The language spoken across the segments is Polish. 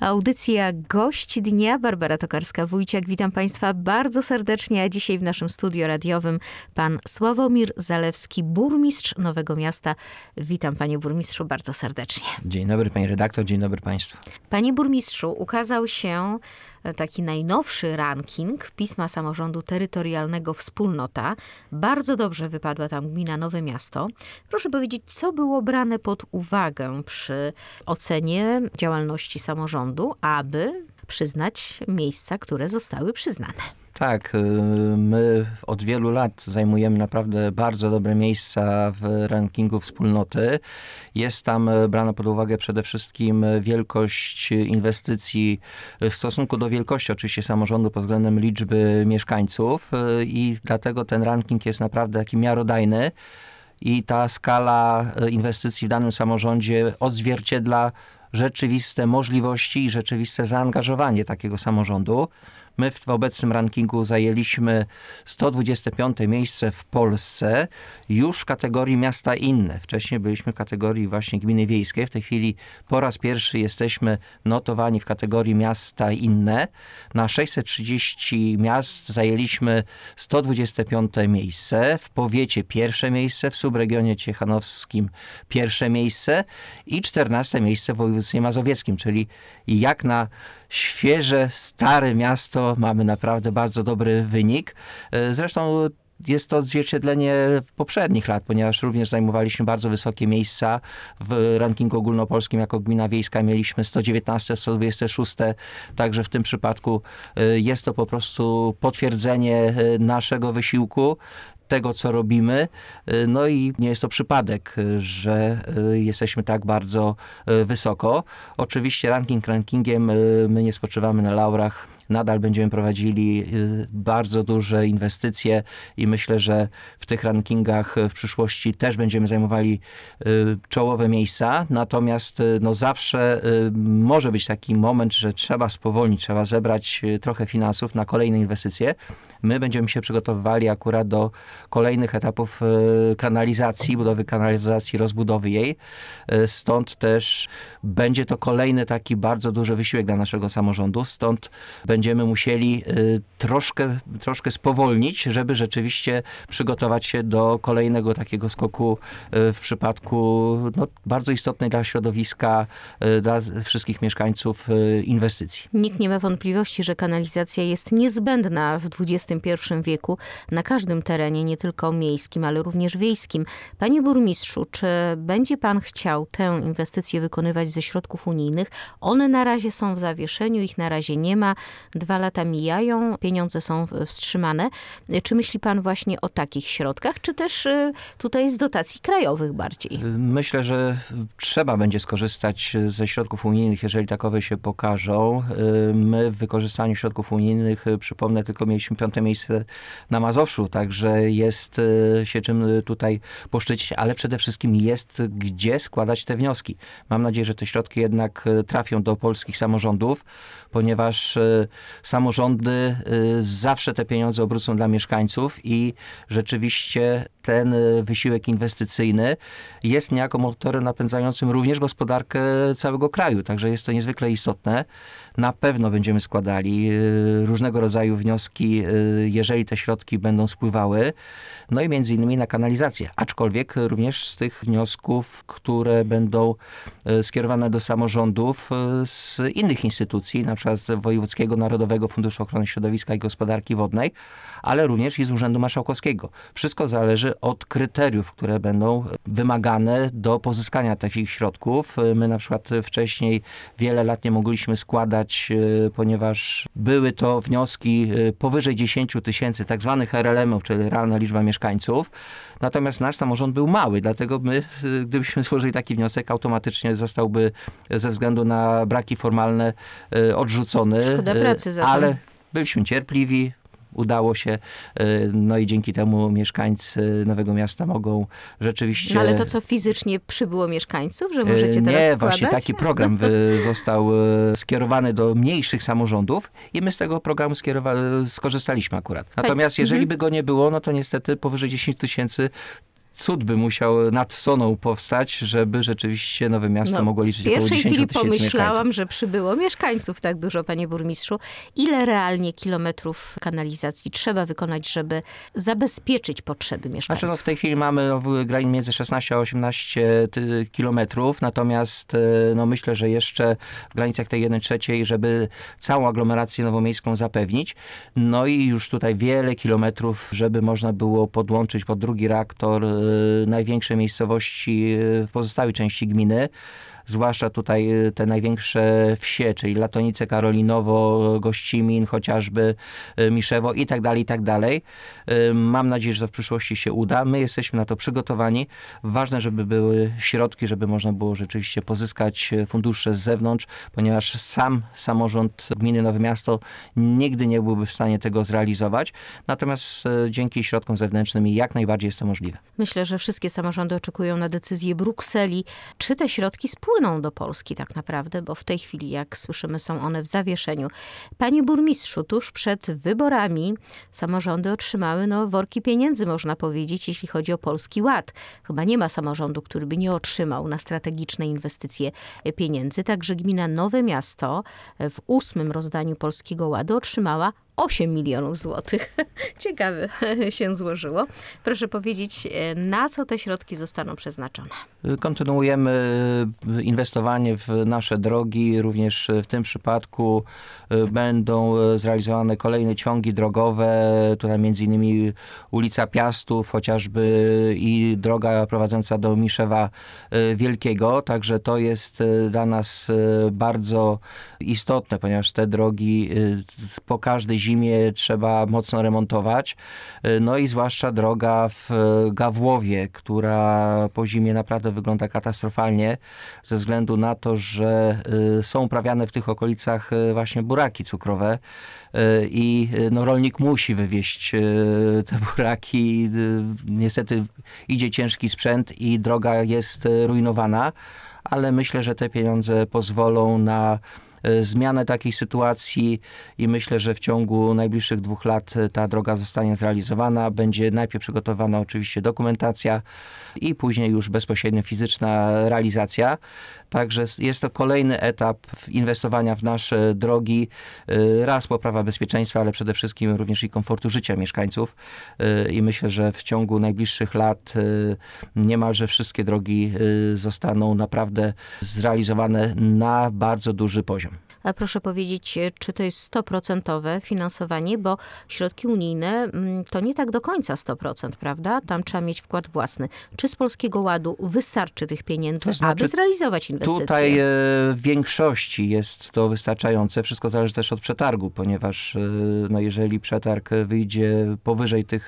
Audycja Gość Dnia. Barbara Tokarska-Wójciak. Witam Państwa bardzo serdecznie, a dzisiaj w naszym studiu radiowym pan Sławomir Zalewski, burmistrz Nowego Miasta. Witam panie burmistrzu bardzo serdecznie. Dzień dobry pani redaktor, dzień dobry państwu. Panie burmistrzu, ukazał się taki najnowszy ranking Pisma Samorządu Terytorialnego Wspólnota. Bardzo dobrze wypadła tam gmina Nowe Miasto. Proszę powiedzieć, co było brane pod uwagę przy ocenie działalności samorządu, aby przyznać miejsca, które zostały przyznane? Tak, my od wielu lat zajmujemy naprawdę bardzo dobre miejsca w rankingu wspólnoty. Jest tam brana pod uwagę przede wszystkim wielkość inwestycji w stosunku do wielkości oczywiście samorządu pod względem liczby mieszkańców i dlatego ten ranking jest naprawdę taki miarodajny i ta skala inwestycji w danym samorządzie odzwierciedla rzeczywiste możliwości i rzeczywiste zaangażowanie takiego samorządu. My w obecnym rankingu zajęliśmy 125 miejsce w Polsce już w kategorii miasta inne. Wcześniej byliśmy w kategorii właśnie gminy wiejskiej. W tej chwili po raz pierwszy jesteśmy notowani w kategorii miasta inne. Na 630 miast zajęliśmy 125 miejsce. W powiecie pierwsze miejsce, w subregionie ciechanowskim pierwsze miejsce i 14 miejsce w województwie mazowieckim, czyli jak na świeże, stare miasto mamy naprawdę bardzo dobry wynik. Zresztą jest to odzwierciedlenie poprzednich lat, ponieważ również zajmowaliśmy bardzo wysokie miejsca w rankingu ogólnopolskim. Jako gmina wiejska mieliśmy 119, 126, także w tym przypadku jest to po prostu potwierdzenie naszego wysiłku, tego, co robimy. No i nie jest to przypadek, że jesteśmy tak bardzo wysoko. Oczywiście ranking rankingiem, my nie spoczywamy na laurach. Nadal będziemy prowadzili bardzo duże inwestycje i myślę, że w tych rankingach w przyszłości też będziemy zajmowali czołowe miejsca. Natomiast no zawsze może być taki moment, że trzeba spowolnić, trzeba zebrać trochę finansów na kolejne inwestycje. My będziemy się przygotowywali akurat do kolejnych etapów kanalizacji, budowy kanalizacji, rozbudowy jej. Stąd też będzie to kolejny taki bardzo duży wysiłek dla naszego samorządu. Stąd będziemy musieli troszkę spowolnić, żeby rzeczywiście przygotować się do kolejnego takiego skoku w przypadku bardzo istotnej dla środowiska, dla wszystkich mieszkańców inwestycji. Nikt nie ma wątpliwości, że kanalizacja jest niezbędna w XXI wieku na każdym terenie, nie tylko miejskim, ale również wiejskim. Panie burmistrzu, czy będzie pan chciał tę inwestycję wykonywać ze środków unijnych? One na razie są w zawieszeniu, ich na razie nie ma. 2 lata mijają, pieniądze są wstrzymane. Czy myśli pan właśnie o takich środkach, czy też tutaj z dotacji krajowych bardziej? Myślę, że trzeba będzie skorzystać ze środków unijnych, jeżeli takowe się pokażą. My w wykorzystaniu środków unijnych, przypomnę, tylko mieliśmy 5. miejsce na Mazowszu, także jest się czym tutaj poszczycić, ale przede wszystkim jest gdzie składać te wnioski. Mam nadzieję, że te środki jednak trafią do polskich samorządów, ponieważ samorządy zawsze te pieniądze obrócą dla mieszkańców i rzeczywiście ten wysiłek inwestycyjny jest niejako motorem napędzającym również gospodarkę całego kraju. Także jest to niezwykle istotne. Na pewno będziemy składali różnego rodzaju wnioski, jeżeli te środki będą spływały. No i między innymi na kanalizację. Aczkolwiek również z tych wniosków, które będą skierowane do samorządów z innych instytucji, na przykład z Wojewódzkiego Narodowego Funduszu Ochrony Środowiska i Gospodarki Wodnej, ale również i z Urzędu Marszałkowskiego. Wszystko zależy od kryteriów, które będą wymagane do pozyskania takich środków. My na przykład wcześniej wiele lat nie mogliśmy składać, ponieważ były to wnioski powyżej 10 000, tak zwanych RLM-ów, czyli realna liczba mieszkańców. Natomiast nasz samorząd był mały, dlatego my, gdybyśmy złożyli taki wniosek, automatycznie zostałby ze względu na braki formalne odrzucony. Szkoda pracy za to. Ale byliśmy cierpliwi. Udało się, no i dzięki temu mieszkańcy Nowego Miasta mogą rzeczywiście... No ale to co, fizycznie przybyło mieszkańców, że możecie teraz składać? Nie, właśnie taki program został skierowany do mniejszych samorządów i my z tego programu skorzystaliśmy akurat. Natomiast jeżeli by go nie było, no to niestety powyżej 10 000 cud by musiał nad Soną powstać, żeby rzeczywiście Nowe Miasto mogło liczyć około 10 W pierwszej chwili tysięcy pomyślałam, mieszkańców. że przybyło mieszkańców tak dużo, panie burmistrzu. Ile realnie kilometrów kanalizacji trzeba wykonać, żeby zabezpieczyć potrzeby mieszkańców? Znaczy, w tej chwili mamy między 16 a 18 kilometrów, natomiast myślę, że jeszcze w granicach tej 1/3, żeby całą aglomerację nowomiejską zapewnić. No i już tutaj wiele kilometrów, żeby można było podłączyć pod drugi reaktor największe miejscowości w pozostałej części gminy. Zwłaszcza tutaj te największe wsie, czyli Latonice, Karolinowo, Gościmin, chociażby Miszewo i tak dalej, i tak dalej. Mam nadzieję, że to w przyszłości się uda. My jesteśmy na to przygotowani. Ważne, żeby były środki, żeby można było rzeczywiście pozyskać fundusze z zewnątrz, ponieważ sam samorząd gminy Nowe Miasto nigdy nie byłby w stanie tego zrealizować. Natomiast dzięki środkom zewnętrznym jak najbardziej jest to możliwe. Myślę, że wszystkie samorządy oczekują na decyzję Brukseli. Czy te środki spłyną do Polski tak naprawdę? Bo w tej chwili, jak słyszymy, są one w zawieszeniu. Panie burmistrzu, tuż przed wyborami samorządy otrzymały worki pieniędzy, można powiedzieć, jeśli chodzi o Polski Ład. Chyba nie ma samorządu, który by nie otrzymał na strategiczne inwestycje pieniędzy. Także gmina Nowe Miasto w 8. rozdaniu Polskiego Ładu otrzymała 8 milionów złotych. Ciekawe się złożyło. Proszę powiedzieć, na co te środki zostaną przeznaczone? Kontynuujemy inwestowanie w nasze drogi. Również w tym przypadku będą zrealizowane kolejne ciągi drogowe. Tutaj między innymi ulica Piastów, chociażby i droga prowadząca do Miszewa Wielkiego. Także to jest dla nas bardzo istotne, ponieważ te drogi po każdej zimie trzeba mocno remontować. No i zwłaszcza droga w Gawłowie, która po zimie naprawdę wygląda katastrofalnie ze względu na to, że są uprawiane w tych okolicach właśnie buraki cukrowe i rolnik musi wywieźć te buraki. Niestety idzie ciężki sprzęt i droga jest rujnowana, ale myślę, że te pieniądze pozwolą na zmianę takiej sytuacji i myślę, że w ciągu najbliższych 2 lat ta droga zostanie zrealizowana. Będzie najpierw przygotowana oczywiście dokumentacja i później już bezpośrednio fizyczna realizacja. Także jest to kolejny etap inwestowania w nasze drogi. Raz poprawa bezpieczeństwa, ale przede wszystkim również i komfortu życia mieszkańców. I myślę, że w ciągu najbliższych lat niemalże wszystkie drogi zostaną naprawdę zrealizowane na bardzo duży poziom. A proszę powiedzieć, czy to jest 100% finansowanie, bo środki unijne to nie tak do końca 100%, prawda? Tam trzeba mieć wkład własny. Czy z Polskiego Ładu wystarczy tych pieniędzy, aby zrealizować inwestycje? Tutaj w większości jest to wystarczające. Wszystko zależy też od przetargu, ponieważ jeżeli przetarg wyjdzie powyżej tych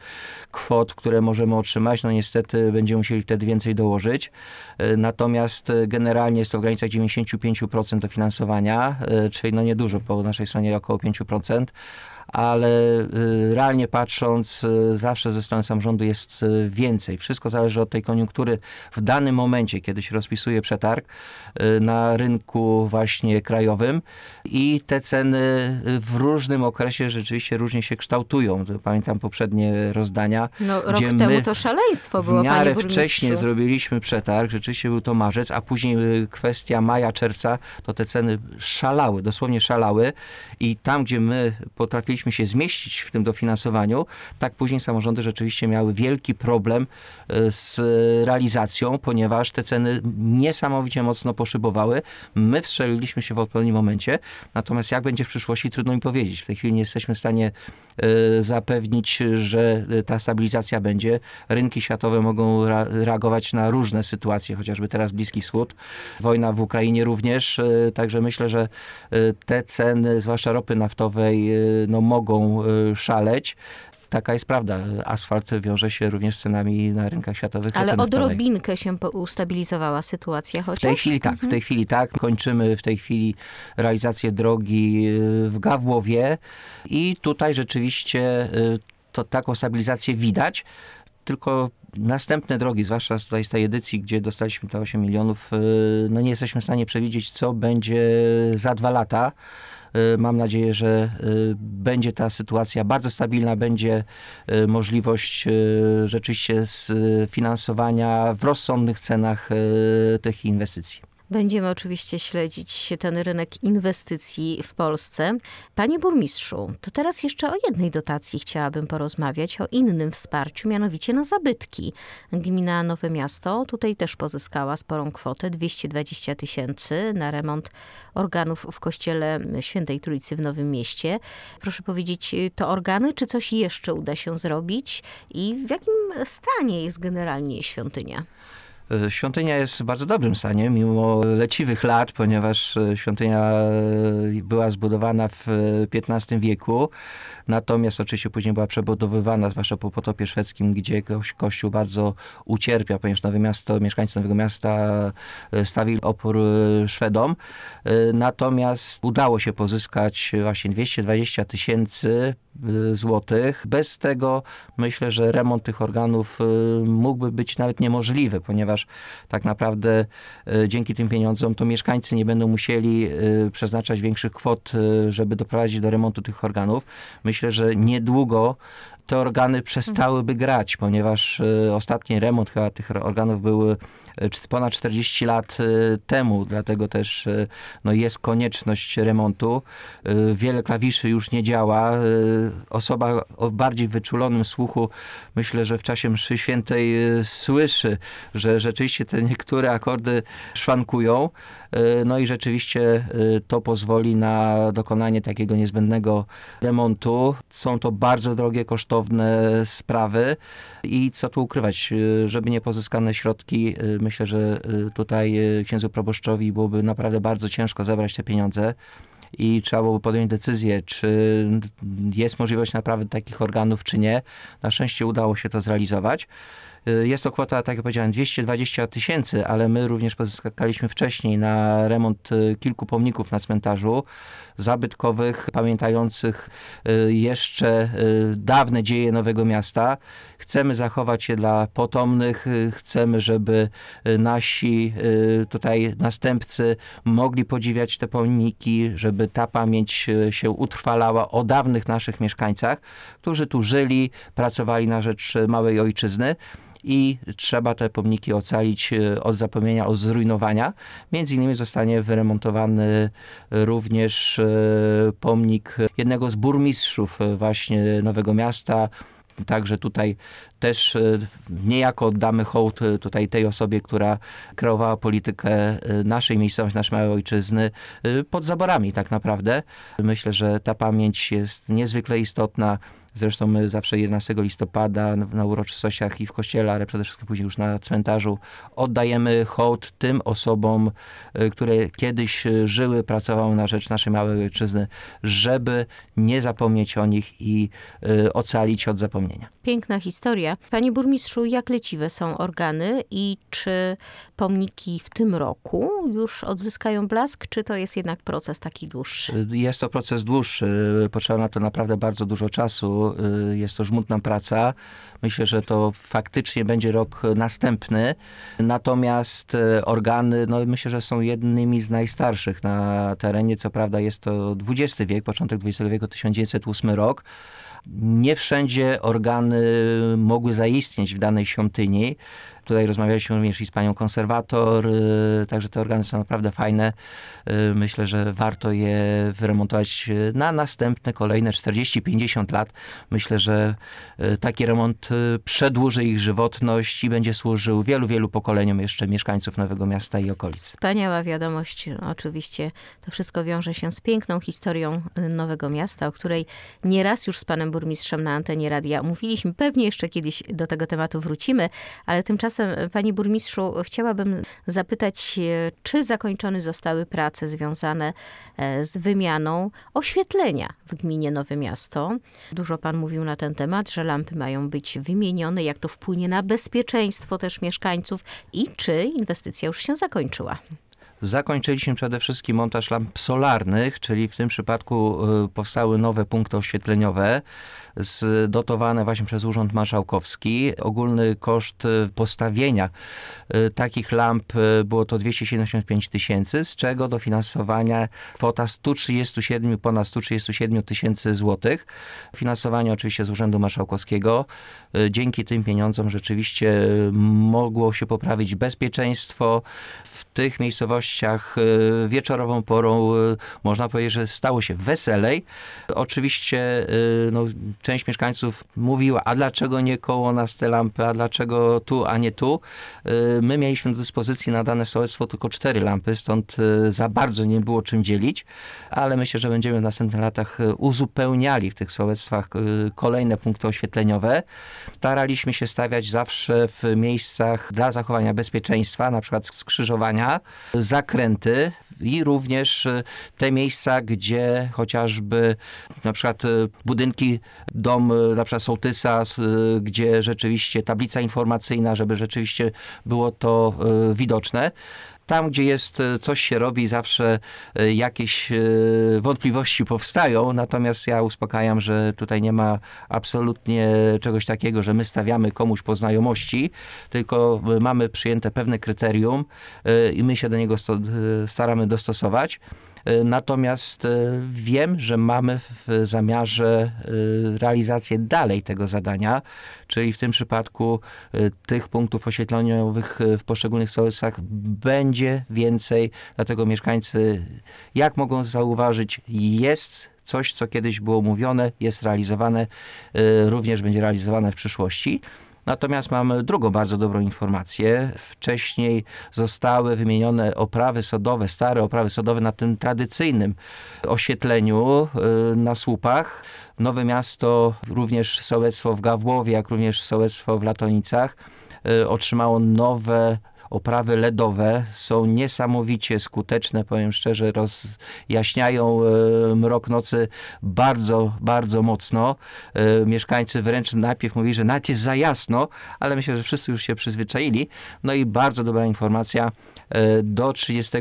kwot, które możemy otrzymać, niestety będziemy musieli wtedy więcej dołożyć. Natomiast generalnie jest to w granicach 95% dofinansowania, czyli niedużo, po naszej stronie około 5%. Ale realnie patrząc, zawsze ze strony samorządu jest więcej. Wszystko zależy od tej koniunktury w danym momencie, kiedy się rozpisuje przetarg na rynku właśnie krajowym i te ceny w różnym okresie rzeczywiście różnie się kształtują. Pamiętam poprzednie rozdania. Rok temu to szaleństwo było, w miarę panie burmistrzu. wcześnie zrobiliśmy przetarg, rzeczywiście był to marzec, a później kwestia maja, czerwca, to te ceny szalały, dosłownie szalały i tam, gdzie my potrafiliśmy się zmieścić w tym dofinansowaniu, tak później samorządy rzeczywiście miały wielki problem z realizacją, ponieważ te ceny niesamowicie mocno poszybowały. My wstrzeliliśmy się w odpowiednim momencie, natomiast jak będzie w przyszłości, trudno mi powiedzieć. W tej chwili nie jesteśmy w stanie zapewnić, że ta stabilizacja będzie. Rynki światowe mogą reagować na różne sytuacje, chociażby teraz Bliski Wschód, wojna w Ukrainie również, także myślę, że te ceny, zwłaszcza ropy naftowej, mogą szaleć. Taka jest prawda. Asfalt wiąże się również z cenami na rynkach światowych. Ale odrobinkę się ustabilizowała sytuacja chociaż? W tej chwili tak. Kończymy w tej chwili realizację drogi w Gawłowie i tutaj rzeczywiście taką stabilizację widać. Tylko następne drogi, zwłaszcza tutaj z tej edycji, gdzie dostaliśmy te 8 milionów, nie jesteśmy w stanie przewidzieć, co będzie za 2 lata. Mam nadzieję, że będzie ta sytuacja bardzo stabilna, będzie możliwość rzeczywiście sfinansowania w rozsądnych cenach tych inwestycji. Będziemy oczywiście śledzić ten rynek inwestycji w Polsce. Panie burmistrzu, to teraz jeszcze o jednej dotacji chciałabym porozmawiać, o innym wsparciu, mianowicie na zabytki. Gmina Nowe Miasto tutaj też pozyskała sporą kwotę, 220 000 na remont organów w kościele Świętej Trójcy w Nowym Mieście. Proszę powiedzieć, to organy, czy coś jeszcze uda się zrobić i w jakim stanie jest generalnie świątynia? Świątynia jest w bardzo dobrym stanie, mimo leciwych lat, ponieważ świątynia była zbudowana w XV wieku. Natomiast oczywiście później była przebudowywana, zwłaszcza po potopie szwedzkim, gdzie kościół bardzo ucierpiał, ponieważ mieszkańcy Nowego Miasta stawili opór Szwedom. Natomiast udało się pozyskać właśnie 220 000 złotych. Bez tego myślę, że remont tych organów mógłby być nawet niemożliwy, ponieważ tak naprawdę dzięki tym pieniądzom to mieszkańcy nie będą musieli przeznaczać większych kwot, żeby doprowadzić do remontu tych organów. Myślę, że niedługo te organy przestałyby grać, ponieważ ostatni remont chyba tych organów był ponad 40 lat temu, dlatego też jest konieczność remontu. Wiele klawiszy już nie działa. Osoba o bardziej wyczulonym słuchu, myślę, że w czasie mszy świętej słyszy, że rzeczywiście te niektóre akordy szwankują. I rzeczywiście to pozwoli na dokonanie takiego niezbędnego remontu. Są to bardzo drogie, kosztowne sprawy i co tu ukrywać, żeby nie pozyskane środki, myślę, że tutaj księdzu proboszczowi byłoby naprawdę bardzo ciężko zebrać te pieniądze i trzeba byłoby podjąć decyzję, czy jest możliwość naprawy takich organów, czy nie. Na szczęście udało się to zrealizować. Jest to kwota, tak jak powiedziałem, 220 000, ale my również pozyskaliśmy wcześniej na remont kilku pomników na cmentarzu zabytkowych, pamiętających jeszcze dawne dzieje Nowego Miasta. Chcemy zachować je dla potomnych, chcemy, żeby nasi tutaj następcy mogli podziwiać te pomniki, żeby ta pamięć się utrwalała o dawnych naszych mieszkańcach, którzy tu żyli, pracowali na rzecz małej ojczyzny. I trzeba te pomniki ocalić od zapomnienia, od zrujnowania. Między innymi zostanie wyremontowany również pomnik jednego z burmistrzów właśnie Nowego Miasta. Także tutaj też niejako oddamy hołd tutaj tej osobie, która kreowała politykę naszej miejscowości, naszej małej ojczyzny pod zaborami tak naprawdę. Myślę, że ta pamięć jest niezwykle istotna. Zresztą my zawsze 11 listopada na uroczystościach i w kościele, ale przede wszystkim później już na cmentarzu oddajemy hołd tym osobom, które kiedyś żyły, pracowały na rzecz naszej małej ojczyzny, żeby nie zapomnieć o nich i ocalić od zapomnienia. Piękna historia. Panie burmistrzu, jak leciwe są organy i czy pomniki w tym roku już odzyskają blask, czy to jest jednak proces taki dłuższy? Jest to proces dłuższy. Potrzeba na to naprawdę bardzo dużo czasu. Jest to żmudna praca. Myślę, że to faktycznie będzie rok następny. Natomiast organy, myślę, że są jednymi z najstarszych na terenie. Co prawda jest to XX wiek, początek XX wieku, 1908 rok. Nie wszędzie organy mogły zaistnieć w danej świątyni. Tutaj rozmawialiśmy również i z panią konserwator, także te organy są naprawdę fajne. Myślę, że warto je wyremontować na następne, kolejne 40-50 lat. Myślę, że taki remont przedłuży ich żywotność i będzie służył wielu, wielu pokoleniom jeszcze mieszkańców Nowego Miasta i okolic. Wspaniała wiadomość. Oczywiście to wszystko wiąże się z piękną historią Nowego Miasta, o której nieraz już z panem burmistrzem na antenie radia mówiliśmy. Pewnie jeszcze kiedyś do tego tematu wrócimy, ale tymczasem, panie burmistrzu, chciałabym zapytać, czy zakończone zostały prace związane z wymianą oświetlenia w gminie Nowe Miasto. Dużo pan mówił na ten temat, że lampy mają być wymienione, jak to wpłynie na bezpieczeństwo też mieszkańców i czy inwestycja już się zakończyła. Zakończyliśmy przede wszystkim montaż lamp solarnych, czyli w tym przypadku powstały nowe punkty oświetleniowe, dotowane właśnie przez Urząd Marszałkowski. Ogólny koszt postawienia takich lamp było to 275 tysięcy, z czego dofinansowania kwota ponad 137 tysięcy złotych. Finansowanie oczywiście z Urzędu Marszałkowskiego. Dzięki tym pieniądzom rzeczywiście mogło się poprawić bezpieczeństwo. W tych miejscowościach wieczorową porą można powiedzieć, że stało się weselej. Oczywiście część mieszkańców mówiła, a dlaczego nie koło nas te lampy, a dlaczego tu, a nie tu. My mieliśmy do dyspozycji na dane sołectwo tylko 4 lampy, stąd za bardzo nie było czym dzielić, ale myślę, że będziemy w następnych latach uzupełniali w tych sołectwach kolejne punkty oświetleniowe. Staraliśmy się stawiać zawsze w miejscach dla zachowania bezpieczeństwa, na przykład skrzyżowania, zakręty i również te miejsca, gdzie chociażby na przykład budynki, dom na przykład sołtysa, gdzie rzeczywiście tablica informacyjna, żeby rzeczywiście było to widoczne. Tam, gdzie coś się robi, zawsze jakieś wątpliwości powstają, natomiast ja uspokajam, że tutaj nie ma absolutnie czegoś takiego, że my stawiamy komuś po znajomości, tylko mamy przyjęte pewne kryterium i my się do niego staramy dostosować. Natomiast wiem, że mamy w zamiarze realizację dalej tego zadania, czyli w tym przypadku tych punktów oświetleniowych w poszczególnych sołectwach będzie więcej, dlatego mieszkańcy, jak mogą zauważyć, jest coś, co kiedyś było mówione, jest realizowane, również będzie realizowane w przyszłości. Natomiast mam drugą bardzo dobrą informację. Wcześniej zostały wymienione oprawy sodowe, stare oprawy sodowe na tym tradycyjnym oświetleniu na słupach. Nowe Miasto, również sołectwo w Gawłowie, jak również sołectwo w Latonicach otrzymało nowe oprawy LEDowe. Są niesamowicie skuteczne, powiem szczerze, rozjaśniają mrok nocy bardzo, bardzo mocno. Mieszkańcy wręcz najpierw mówili, że nawet jest za jasno, ale myślę, że wszyscy już się przyzwyczaili. No i bardzo dobra informacja. Do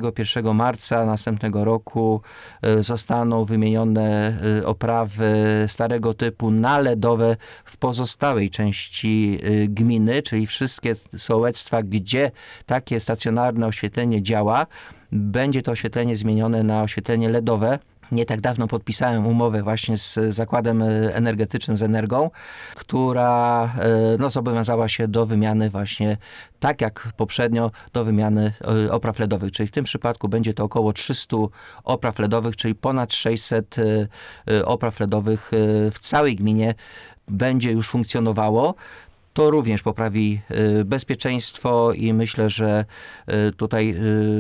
31 marca następnego roku zostaną wymienione oprawy starego typu na LEDowe w pozostałej części gminy, czyli wszystkie sołectwa, gdzie takie stacjonarne oświetlenie działa, będzie to oświetlenie zmienione na oświetlenie LEDowe. Nie tak dawno podpisałem umowę właśnie z Zakładem Energetycznym, z Energą, która zobowiązała się do wymiany właśnie, tak jak poprzednio, do wymiany opraw LEDowych. Czyli w tym przypadku będzie to około 300 opraw LEDowych, czyli ponad 600 opraw LEDowych w całej gminie będzie już funkcjonowało. To również poprawi bezpieczeństwo i myślę, że tutaj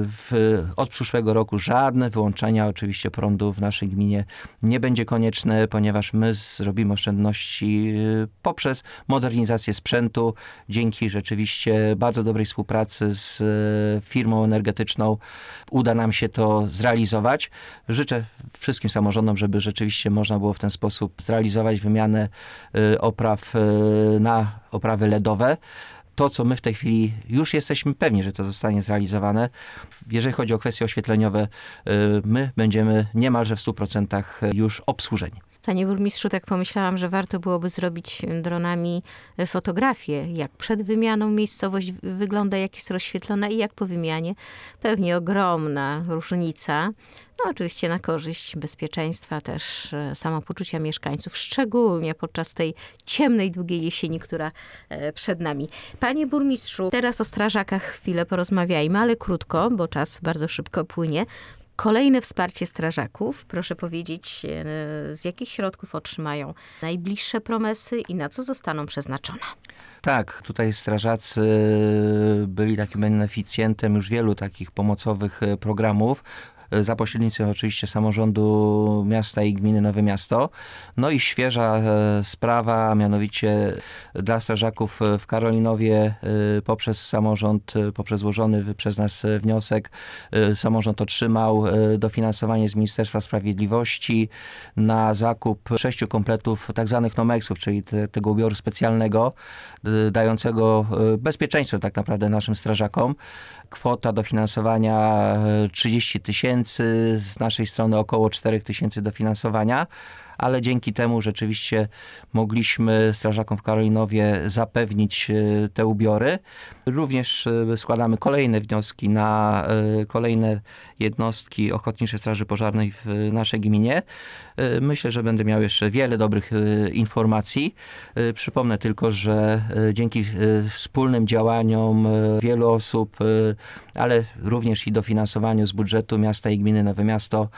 od przyszłego roku żadne wyłączenia oczywiście prądu w naszej gminie nie będzie konieczne, ponieważ my zrobimy oszczędności poprzez modernizację sprzętu. Dzięki rzeczywiście bardzo dobrej współpracy z firmą energetyczną uda nam się to zrealizować. Życzę wszystkim samorządom, żeby rzeczywiście można było w ten sposób zrealizować wymianę opraw na oprawy LEDowe. To, co my w tej chwili już jesteśmy pewni, że to zostanie zrealizowane. Jeżeli chodzi o kwestie oświetleniowe, my będziemy niemalże w 100% już obsłużeni. Panie burmistrzu, tak pomyślałam, że warto byłoby zrobić dronami fotografię, jak przed wymianą miejscowość wygląda, jak jest rozświetlona i jak po wymianie. Pewnie ogromna różnica. No oczywiście na korzyść bezpieczeństwa, też samopoczucia mieszkańców, szczególnie podczas tej ciemnej, długiej jesieni, która przed nami. Panie burmistrzu, teraz o strażakach chwilę porozmawiajmy, ale krótko, bo czas bardzo szybko płynie. Kolejne wsparcie strażaków. Proszę powiedzieć, z jakich środków otrzymają najbliższe promesy i na co zostaną przeznaczone? Tak, tutaj strażacy byli takim beneficjentem już wielu takich pomocowych programów. za pośrednictwem oczywiście samorządu miasta i gminy Nowe Miasto. No i świeża sprawa, mianowicie dla strażaków w Karolinowie poprzez samorząd, poprzez złożony przez nas wniosek, samorząd otrzymał dofinansowanie z Ministerstwa Sprawiedliwości na zakup 6 kompletów tak zwanych Nomeksów, czyli tego ubioru specjalnego, dającego bezpieczeństwo tak naprawdę naszym strażakom. Kwota dofinansowania 30 000, z naszej strony około 4 000 dofinansowania, ale dzięki temu rzeczywiście mogliśmy strażakom w Karolinowie zapewnić te ubiory. Również składamy kolejne wnioski na kolejne jednostki Ochotniczej Straży Pożarnej w naszej gminie. Myślę, że będę miał jeszcze wiele dobrych informacji. Przypomnę tylko, że dzięki wspólnym działaniom wielu osób, ale również i dofinansowaniu z budżetu miasta i gminy Nowe Miasto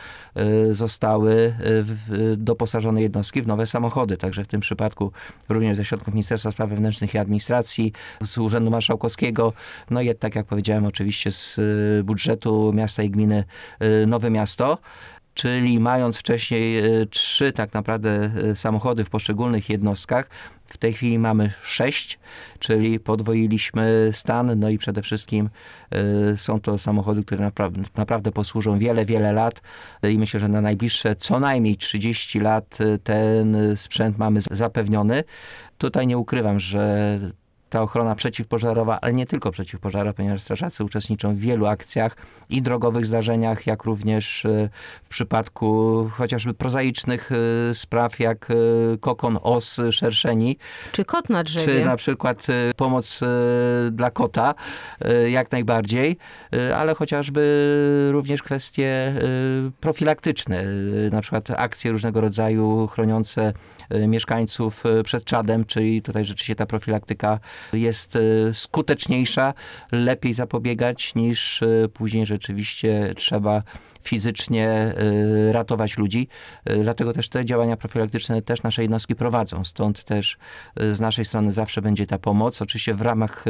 zostały doposażone jednostki w nowe samochody. Także w tym przypadku również ze środków Ministerstwa Spraw Wewnętrznych i Administracji, z Urzędu Marszałkowskiego, no i tak jak powiedziałem oczywiście z budżetu miasta i gminy Nowe Miasto. Czyli mając wcześniej 3 tak naprawdę samochody w poszczególnych jednostkach, w tej chwili mamy 6, czyli podwoiliśmy stan, no i przede wszystkim są to samochody, które naprawdę posłużą wiele, wiele lat i myślę, że na najbliższe co najmniej 30 lat ten sprzęt mamy zapewniony. Tutaj nie ukrywam, że ta ochrona przeciwpożarowa, ale nie tylko przeciwpożarowa, ponieważ strażacy uczestniczą w wielu akcjach i drogowych zdarzeniach, jak również w przypadku chociażby prozaicznych spraw, jak kokon, os, szerszeni. Czy kot na drzewie. Czy na przykład pomoc dla kota, jak najbardziej, ale chociażby również kwestie profilaktyczne, na przykład akcje różnego rodzaju chroniące mieszkańców przed czadem, czyli tutaj rzeczywiście ta profilaktyka jest skuteczniejsza, lepiej zapobiegać niż później rzeczywiście trzeba fizycznie ratować ludzi. Dlatego też te działania profilaktyczne też nasze jednostki prowadzą. Stąd też z naszej strony zawsze będzie ta pomoc. Oczywiście w ramach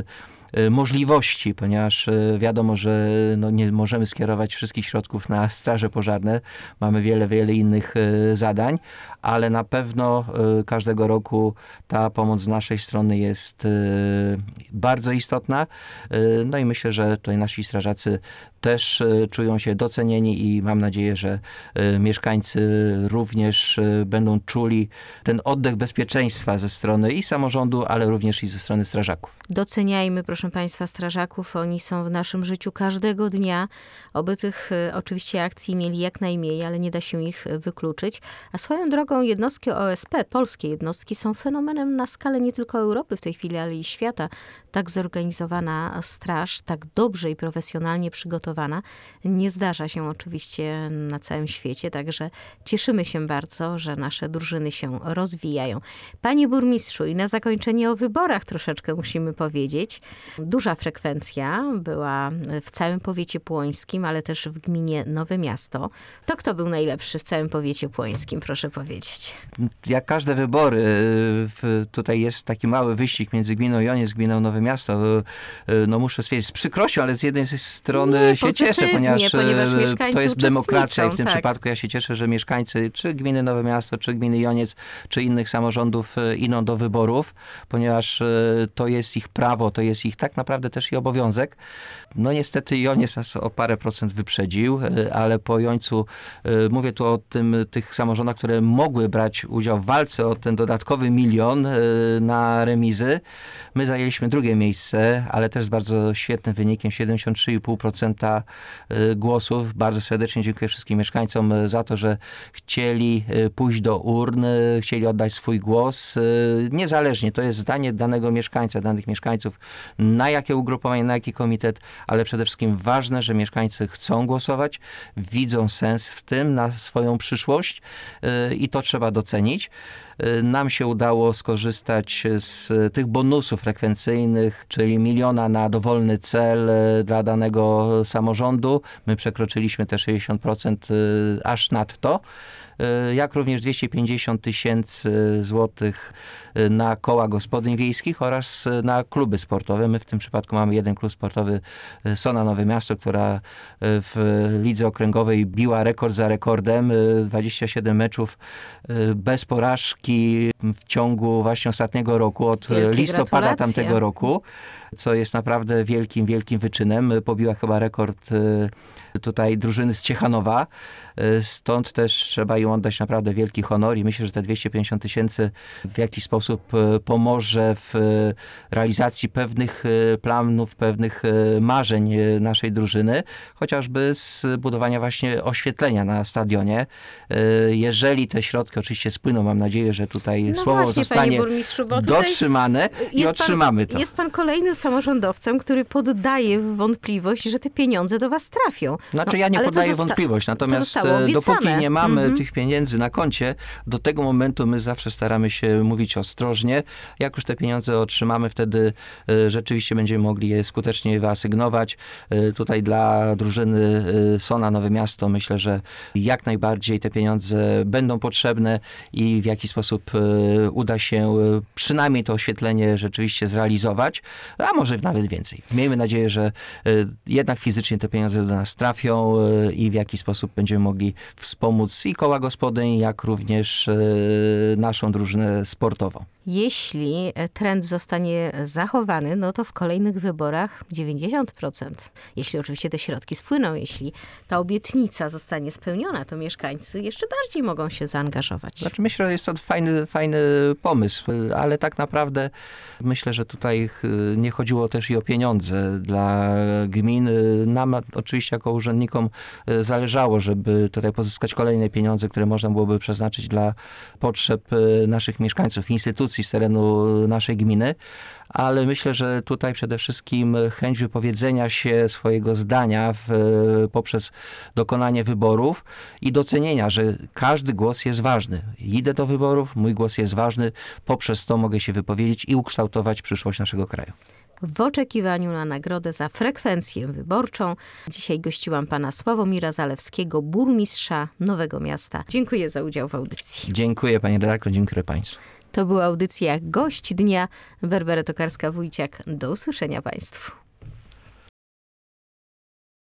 możliwości, ponieważ wiadomo, że nie możemy skierować wszystkich środków na straże pożarne. Mamy wiele, wiele innych zadań, ale na pewno każdego roku ta pomoc z naszej strony jest bardzo istotna. No i myślę, że tutaj nasi strażacy też czują się docenieni i mam nadzieję, że mieszkańcy również będą czuli ten oddech bezpieczeństwa ze strony i samorządu, ale również i ze strony strażaków. Doceniajmy, proszę Państwa, strażaków. Oni są w naszym życiu każdego dnia. Oby tych oczywiście akcji mieli jak najmniej, ale nie da się ich wykluczyć. A swoją drogą jednostki OSP, polskie jednostki, są fenomenem na skalę nie tylko Europy w tej chwili, ale i świata. Tak zorganizowana straż, tak dobrze i profesjonalnie przygotowana, nie zdarza się oczywiście na całym świecie. Także cieszymy się bardzo, że nasze drużyny się rozwijają. Panie burmistrzu, i na zakończenie o wyborach troszeczkę musimy powiedzieć. Duża frekwencja była w całym powiecie płońskim, ale też w gminie Nowe Miasto. To kto był najlepszy w całym powiecie płońskim, proszę powiedzieć? Jak każde wybory, tutaj jest taki mały wyścig między gminą Joniec, gminą Nowe Miasto. No muszę stwierdzić z przykrością, ale z jednej strony się cieszę, ponieważ to jest demokracja i w tym przypadku ja się cieszę, że mieszkańcy czy gminy Nowe Miasto, czy gminy Joniec, czy innych samorządów idą do wyborów, ponieważ to jest ich prawo, to jest ich tak naprawdę też i obowiązek. No niestety Joniec nas o parę procent wyprzedził, ale po Jońcu mówię tu o tych samorządach, które mogły brać udział w walce o ten dodatkowy 1 000 000 na remizy. My zajęliśmy drugie miejsce, ale też z bardzo świetnym wynikiem, 73,5% głosów. Bardzo serdecznie dziękuję wszystkim mieszkańcom za to, że chcieli pójść do urn, chcieli oddać swój głos. Niezależnie, to jest zdanie danego mieszkańca, danych mieszkańców, na jakie ugrupowanie, na jaki komitet, ale przede wszystkim ważne, że mieszkańcy chcą głosować, widzą sens w tym na swoją przyszłość i to trzeba docenić. Nam się udało skorzystać z tych bonusów frekwencyjnych, czyli 1 000 000 na dowolny cel dla danego samorządu. My przekroczyliśmy te 60% aż nadto. jak również 250 000 złotych na koła gospodyń wiejskich oraz na kluby sportowe. My w tym przypadku mamy jeden klub sportowy Sona Nowe Miasto, która w lidze okręgowej biła rekord za rekordem. 27 meczów bez porażki w ciągu właśnie ostatniego roku, od Wielkie listopada gratulacje. tamtego roku, co jest naprawdę wielkim, wielkim wyczynem. Pobiła chyba rekord tutaj drużyny z Ciechanowa. Stąd też trzeba im oddać naprawdę wielki honor i myślę, że te 250 000 w jakiś sposób pomoże w realizacji pewnych planów, pewnych marzeń naszej drużyny, chociażby z budowania właśnie oświetlenia na stadionie. Jeżeli te środki oczywiście spłyną, mam nadzieję, że tutaj słowo właśnie, zostanie panie burmistrzu, bo tutaj dotrzymane i otrzymamy to. Jest pan kolejnym samorządowcem, który poddaje w wątpliwość, że te pieniądze do was trafią. Znaczy ja nie ale to poddaję zosta- wątpliwość, to natomiast zostało obiecane. dopóki nie mamy tych pieniędzy na koncie, do tego momentu my zawsze staramy się mówić ostrożnie. Jak już te pieniądze otrzymamy, wtedy rzeczywiście będziemy mogli je skutecznie wyasygnować. Tutaj dla drużyny Sona Nowe Miasto myślę, że jak najbardziej te pieniądze będą potrzebne i w jaki sposób uda się przynajmniej to oświetlenie rzeczywiście zrealizować, a może nawet więcej. Miejmy nadzieję, że jednak fizycznie te pieniądze do nas trafią i w jaki sposób będziemy mogli wspomóc i koła gospodyń, jak również naszą drużynę sportową. Jeśli trend zostanie zachowany, no to w kolejnych wyborach 90%. Jeśli oczywiście te środki spłyną, jeśli ta obietnica zostanie spełniona, to mieszkańcy jeszcze bardziej mogą się zaangażować. Znaczy myślę, że jest to fajny pomysł, ale tak naprawdę myślę, że tutaj nie chodziło też i o pieniądze dla gmin. Nam oczywiście jako urzędnikom zależało, żeby tutaj pozyskać kolejne pieniądze, które można byłoby przeznaczyć dla potrzeb naszych mieszkańców, instytucji z terenu naszej gminy, ale myślę, że tutaj przede wszystkim chęć wypowiedzenia się swojego zdania poprzez dokonanie wyborów i docenienia, że każdy głos jest ważny. Idę do wyborów, mój głos jest ważny, poprzez to mogę się wypowiedzieć i ukształtować przyszłość naszego kraju. W oczekiwaniu na nagrodę za frekwencję wyborczą dzisiaj gościłam pana Sławomira Zalewskiego, burmistrza Nowego Miasta. Dziękuję za udział w audycji. Dziękuję pani redaktor, dziękuję państwu. To była audycja Gość Dnia. Barbara Tokarska-Wójciak. Do usłyszenia państwu.